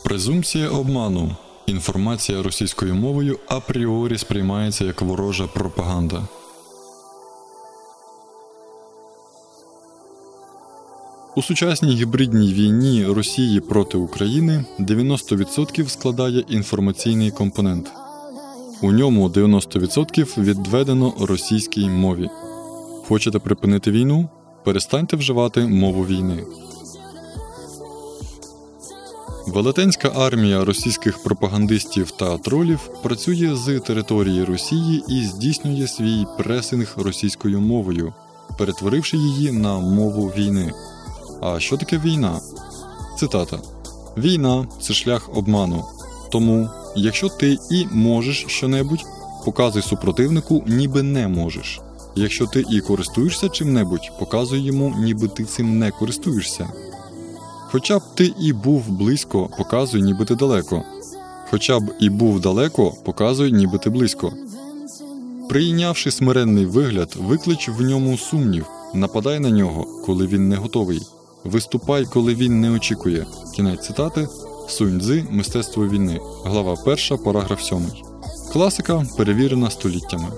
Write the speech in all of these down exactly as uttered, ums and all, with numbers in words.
Презумпція обману. Інформація російською мовою апріорі сприймається як ворожа пропаганда. У сучасній гібридній війні Росії проти України дев'яносто відсотків складає інформаційний компонент. У ньому дев'яносто відсотків відведено російській мові. Хочете припинити війну? Перестаньте вживати мову війни. Велетенська армія російських пропагандистів та тролів працює з території Росії і здійснює свій пресинг російською мовою, перетворивши її на мову війни. А що таке війна? Цитата. «Війна – це шлях обману. Тому, якщо ти і можеш щонебудь, показуй супротивнику, ніби не можеш. Якщо ти і користуєшся чим-небудь, показуй йому, ніби ти цим не користуєшся. Хоча б ти і був близько, показуй, ніби ти далеко. Хоча б і був далеко, показуй, ніби ти близько. Прийнявши смиренний вигляд, виклич в ньому сумнів, нападай на нього, коли він не готовий. Виступай, коли він не очікує». Кінець цитати. Сунь Цзи «Мистецтво війни». Глава перша, параграф сьомий. Класика, перевірена століттями.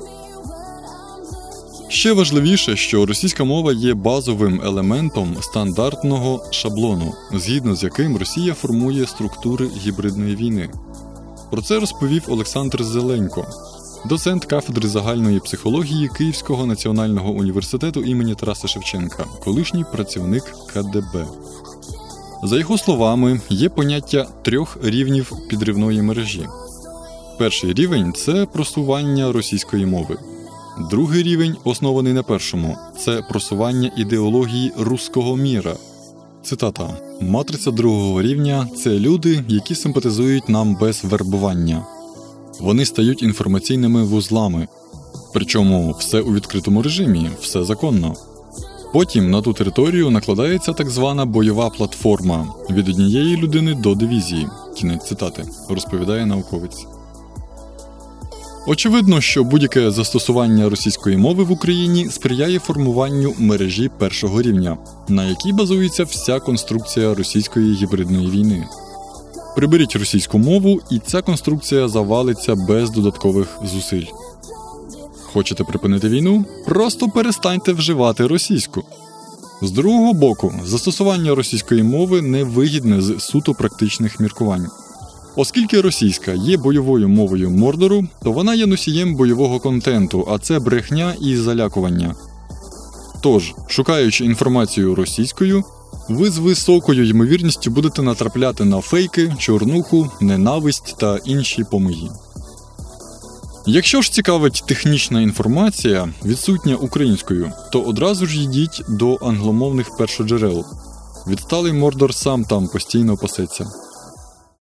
Ще важливіше, що російська мова є базовим елементом стандартного шаблону, згідно з яким Росія формує структури гібридної війни. Про це розповів Олександр Зеленько, доцент кафедри загальної психології Київського національного університету імені Тараса Шевченка, колишній працівник ка де бе. За його словами, є поняття трьох рівнів підривної мережі. Перший рівень – це просування російської мови. Другий рівень, оснований на першому, це просування ідеології «руського міра». Цитата. «Матриця другого рівня – це люди, які симпатизують нам без вербування. Вони стають інформаційними вузлами. Причому все у відкритому режимі, все законно. Потім на ту територію накладається так звана бойова платформа від однієї людини до дивізії». Кінець цитати, розповідає науковець. Очевидно, що будь-яке застосування російської мови в Україні сприяє формуванню мережі першого рівня, на якій базується вся конструкція російської гібридної війни. Приберіть російську мову, і ця конструкція завалиться без додаткових зусиль. Хочете припинити війну? Просто перестаньте вживати російську. З другого боку, застосування російської мови невигідне з суто практичних міркувань. Оскільки російська є бойовою мовою Мордору, то вона є носієм бойового контенту, а це брехня і залякування. Тож, шукаючи інформацію російською, ви з високою ймовірністю будете натрапляти на фейки, чорнуху, ненависть та інші помиї. Якщо ж цікавить технічна інформація, відсутня українською, то одразу ж йдіть до англомовних першоджерел. Відсталий Мордор сам там постійно пасеться.